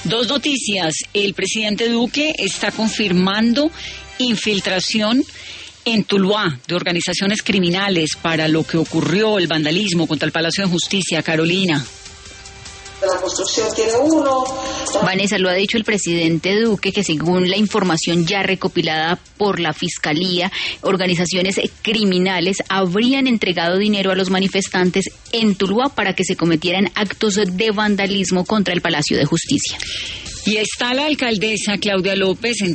Dos noticias. El presidente Duque está confirmando infiltración en Tuluá de organizaciones criminales para lo que ocurrió, el vandalismo contra el Palacio de Justicia. Carolina. La construcción tiene uno. Vanessa, lo ha dicho el presidente Duque, que según la información ya recopilada por la Fiscalía, organizaciones criminales habrían entregado dinero a los manifestantes en Tuluá para que se cometieran actos de vandalismo contra el Palacio de Justicia. Y está la alcaldesa Claudia López en